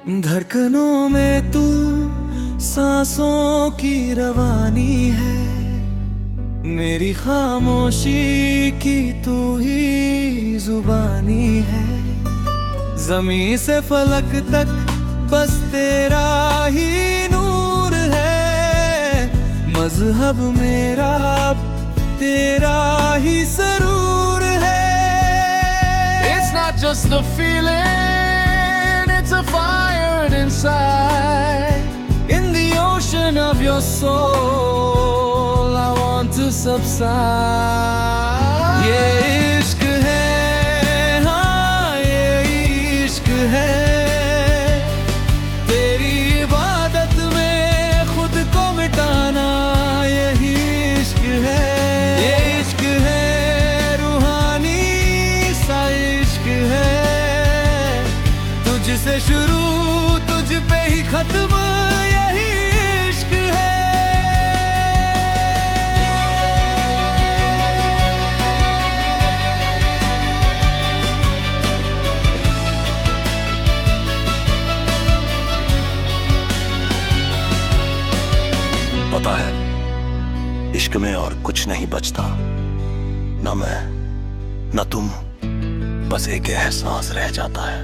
धड़कनों में तू सांसों की रवानी है, मेरी खामोशी की तू ही जुबानी है। ज़मीं से फलक तक बस तेरा ही नूर है, मज़हब मेरा अब तेरा ही सरूर है। It's not just a feeling, it's a fire inside. In the ocean of your soul, I want to subside. ये इश्क है, हाँ ये इश्क है, तेरी इबादत में खुद को मिटाना यही इश्क है। ये इश्क है, रूहानी सा इश्क है, तुझसे शुरू तुझ पे ही खत्म यही इश्क है। पता है इश्क में और कुछ नहीं बचता, ना मैं ना तुम, बस एक एहसास रह जाता है।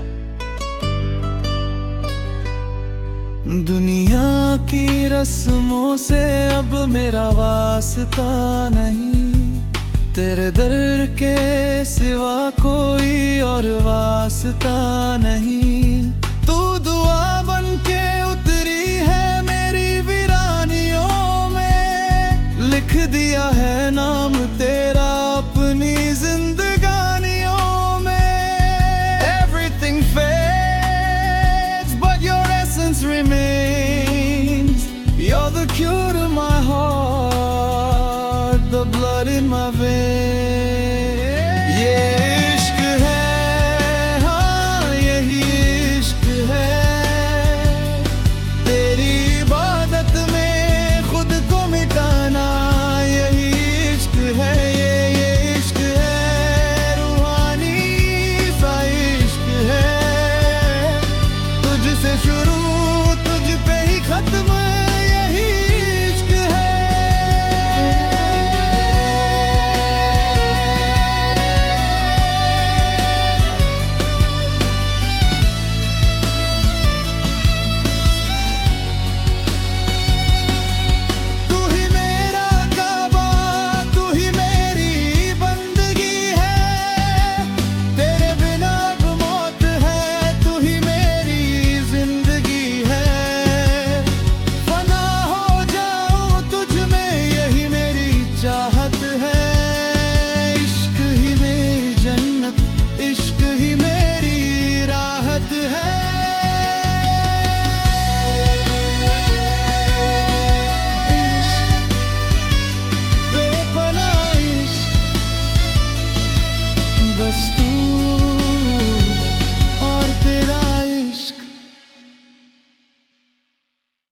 दुनिया की रस्मों से अब मेरा वास्ता नहीं, तेरे दर के सिवा कोई और वास्ता नहीं।